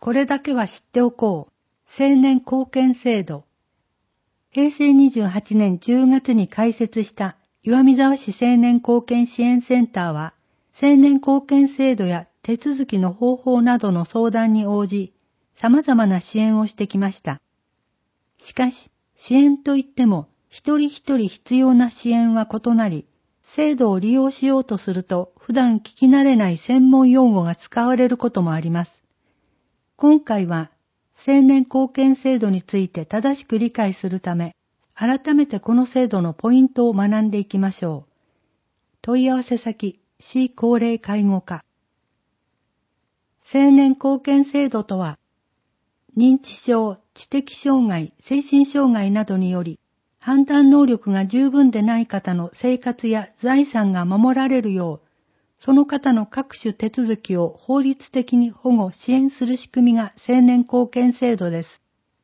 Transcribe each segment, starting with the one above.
これだけは知っておこう。青年貢献制度。平成28年10月に開設した岩見沢市青年貢献支援センターは、青年貢献制度や手続きの方法などの相談に応じ、様々な支援をしてきました。しかし、支援といっても、一人一人必要な支援は異なり、制度を利用しようとすると、普段聞き慣れない専門用語が使われることもあります。今回は、青年貢献制度について正しく理解するため、改めてこの制度のポイントを学んでいきましょう。問い合わせ先、市高齢介護課。青年貢献制度とは、認知症、知的障害、精神障害などにより、判断能力が十分でない方の生活や財産が守られるよう、その方の各種手続きを法律的に保護・支援する仕組みが青年貢献制度です。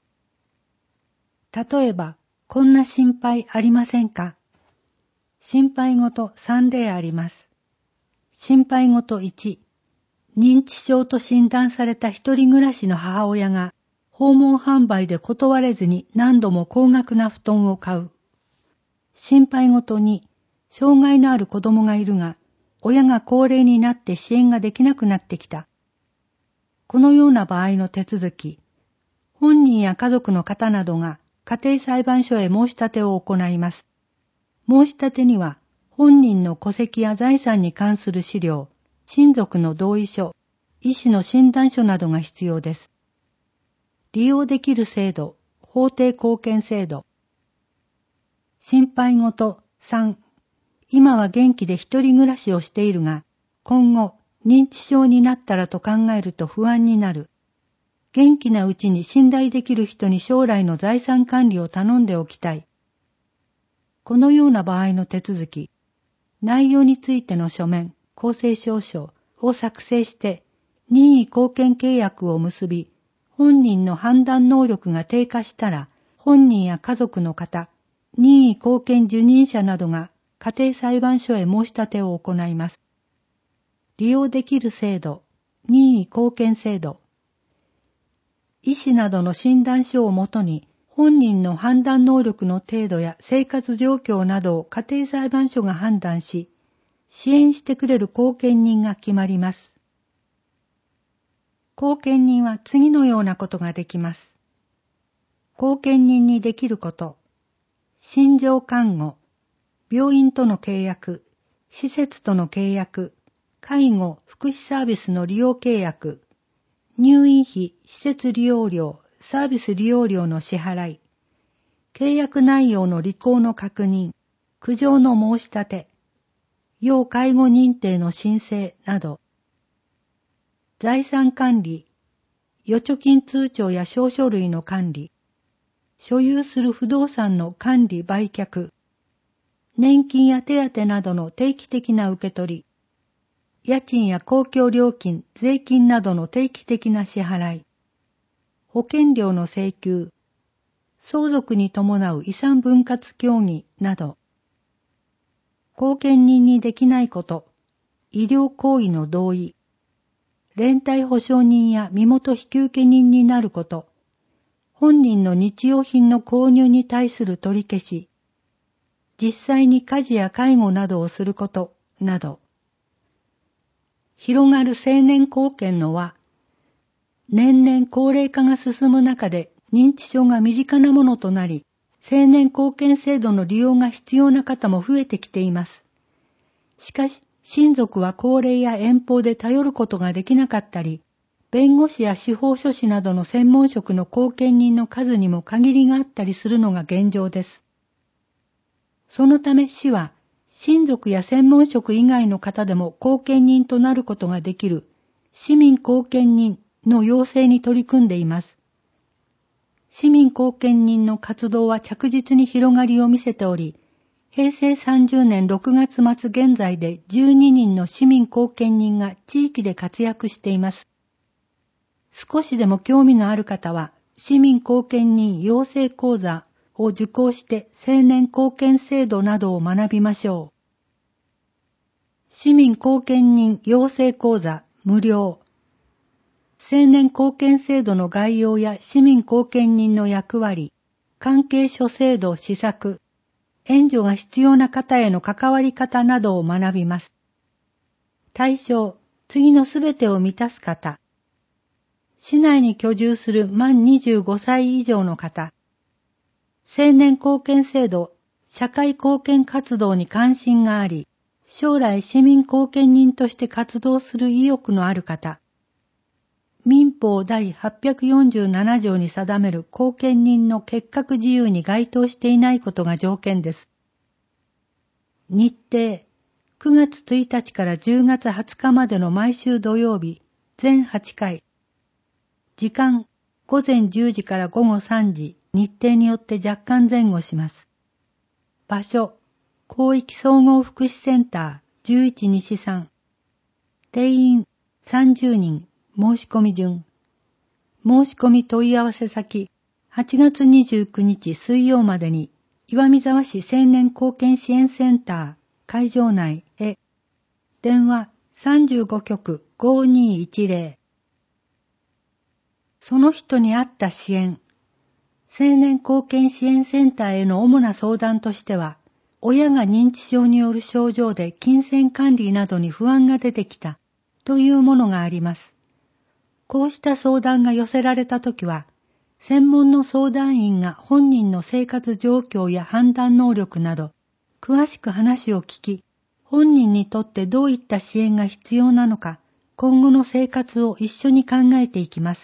例えば、こんな心配ありませんか？心配事3例あります。心配事1、認知症と診断された一人暮らしの母親が、訪問販売で断れずに何度も高額な布団を買う。心配事2、障害のある子供がいるが、親が高齢になって支援ができなくなってきた。このような場合の手続き、本人や家族の方などが家庭裁判所へ申し立てを行います。申し立てには、本人の戸籍や財産に関する資料、親族の同意書、医師の診断書などが必要です。利用できる制度、法定貢献制度。心配事3、今は元気で一人暮らしをしているが、今後認知症になったらと考えると不安になる。元気なうちに信頼できる人に将来の財産管理を頼んでおきたい。このような場合の手続き、内容についての書面、公正証書を作成して任意貢献契約を結び、本人の判断能力が低下したら、本人や家族の方、任意貢献受任者などが家庭裁判所へ申し立てを行います。利用できる制度、任意貢献制度。医師などの診断書をもとに、本人の判断能力の程度や生活状況などを家庭裁判所が判断し、支援してくれる後見人が決まります。後見人は次のようなことができます。後見人にできること、診療看護、病院との契約、施設との契約、介護・福祉サービスの利用契約、入院費・施設利用料、サービス利用料の支払い、契約内容の履行の確認、苦情の申し立て、要介護認定の申請など、財産管理、預貯金通帳や証書類の管理、所有する不動産の管理売却、年金や手当などの定期的な受け取り、家賃や公共料金、税金などの定期的な支払い、保険料の請求、相続に伴う遺産分割協議など、後見人にできないこと、医療行為の同意、連帯保証人や身元引受人になること、本人の日用品の購入に対する取り消し、実際に家事や介護などをすることなど、広がる青年貢献の輪、年々高齢化が進む中で認知症が身近なものとなり、青年貢献制度の利用が必要な方も増えてきています。しかし、親族は高齢や遠方で頼ることができなかったり、弁護士や司法書士などの専門職の後見人の数にも限りがあったりするのが現状です。そのため市は、親族や専門職以外の方でも後見人となることができる市民後見人の養成に取り組んでいます。市民後見人の活動は着実に広がりを見せており、平成30年6月末現在で12人の市民後見人が地域で活躍しています。少しでも興味のある方は、市民後見人養成講座を受講して青年貢献制度などを学びましょう。市民後見人養成講座無料。 青年貢献制度の概要や市民貢献人の役割、関係諸制度施策、援助が必要な方への関わり方などを学びます。対象、次のすべてを満たす方。市内に居住する満25歳以上の方。青年貢献制度、社会貢献活動に関心があり、将来市民貢献人として活動する意欲のある方。民法第847条に定める貢献人の結核自由に該当していないことが条件です。日程、9月1日から10月20日までの毎週土曜日、全8回。時間、午前10時から午後3時、日程によって若干前後します。場所、広域総合福祉センター11西3。定員30人、申し込み順。申し込み問い合わせ先、8月29日水曜までに、岩見沢市青年貢献支援センター、会場内へ。電話35局5210。その人に合った支援。青年貢献支援センターへの主な相談としては、親が認知症による症状で金銭管理などに不安が出てきたというものがあります。こうした相談が寄せられたときは、専門の相談員が本人の生活状況や判断能力など、詳しく話を聞き、本人にとってどういった支援が必要なのか、今後の生活を一緒に考えていきます。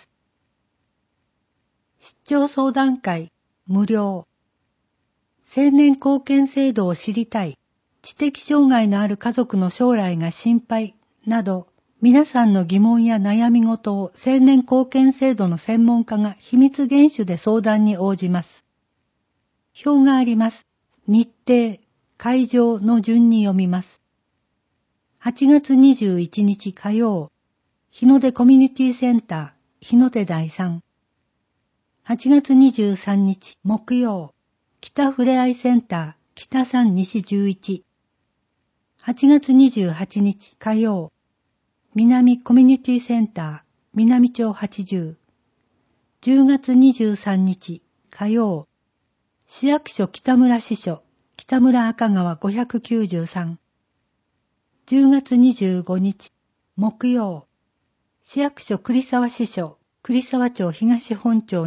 出張相談会、無料。青年貢献制度を知りたい、知的障害のある家族の将来が心配など、皆さんの疑問や悩み事を青年貢献制度の専門家が秘密厳守で相談に応じます。表があります。日程、会場の順に読みます。8月21日火曜、日の出コミュニティセンター、日の出第3。8月23日木曜、北ふれあいセンター、北3西11。8月28日火曜、南コミュニティセンター、南町80。10月23日火曜、市役所北村支所、北村赤川593。10月25日木曜、市役所栗沢支所、栗沢町東本町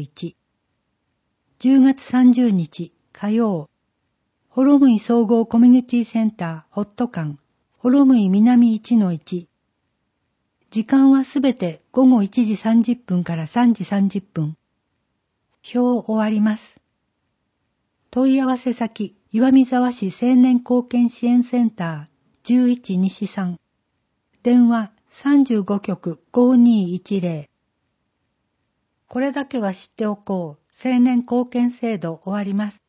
21。10月30日火曜、幌向総合コミュニティセンターホット館、幌向南1-1。時間はすべて午後1時30分から3時30分。表終わります。問い合わせ先、岩見沢市青年貢献支援センター11西3。電話35局5210。これだけは知っておこう。青年貢献制度終わります。